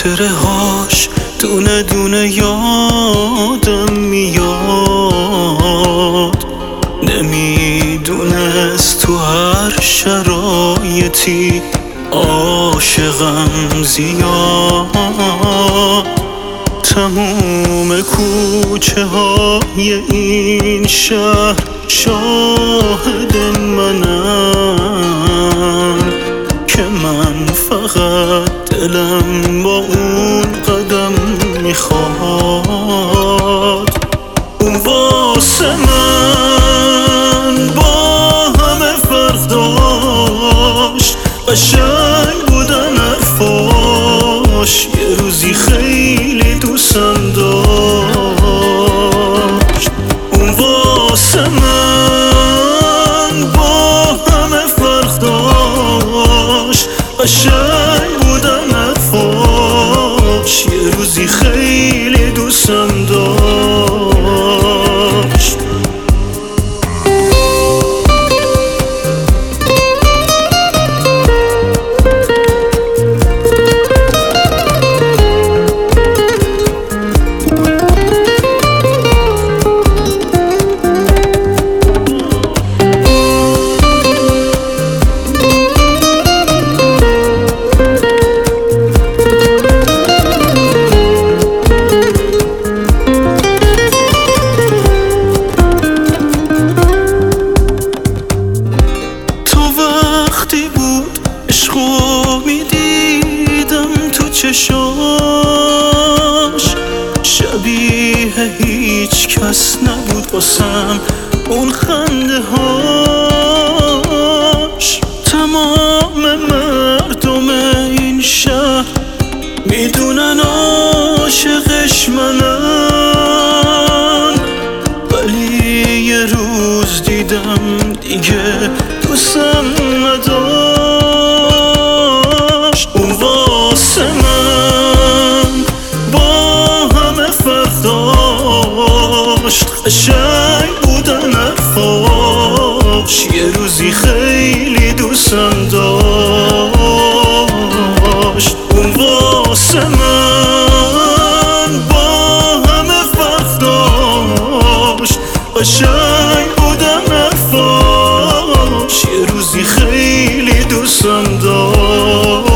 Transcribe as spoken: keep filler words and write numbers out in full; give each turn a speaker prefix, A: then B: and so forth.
A: خاطره هاش دونه دونه یادم میاد. نمیدونست تو هر شرایطی عاشقم زیاد. تموم کوچه های این شهر شاهد منن که من فقط دلم با اون قدم میخواد. اون واسه من با همه فرق داشت، قشنگ بودن حرفاش، یه روزی خیلی دوستم داشت. اون واسه من با همه فرق داشت، قشنگ بودن حرفاش، یه روزی خیلی دوستم داشت. عشقو میدیدم تو چشاش، شبیه هیچ کس نبود واسم اون خنده هاش. تمام مردم این شهر میدونن عاشقش منن، ولی یه روز دیدم دیگه دوستم نداشت. اون واسه من با همه فرق داشت، قشنگ بودن حرفاش، یه روزی خیلی دوستم داشت. اون واسه من با همه فرق داشت، قشنگ بودن حرفاش، یه روزی خیلی دوستم داشت.